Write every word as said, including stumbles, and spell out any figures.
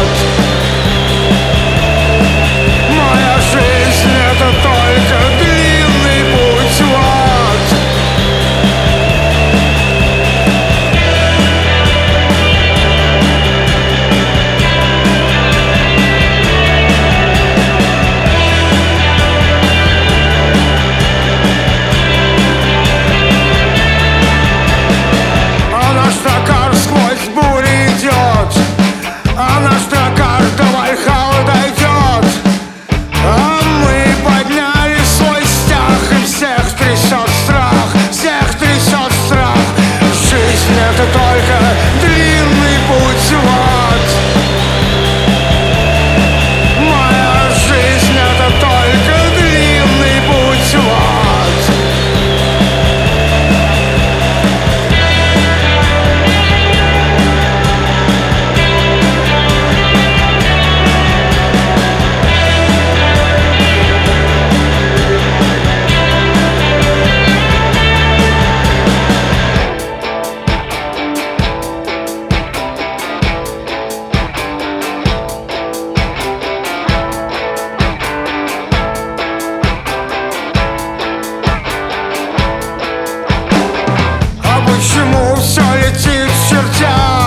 Моя жизнь — это только длинный путь в ад. А наш дракар сквозь бури идет, а наш дракар до Вальхаллы дойдет. А мы подняли свой стяг, и всех трясет страх, всех трясет страх. Жизнь — это только длинный путь в ад. Моя жизнь — это только длинный путь в ад. А почему все летит к чертям?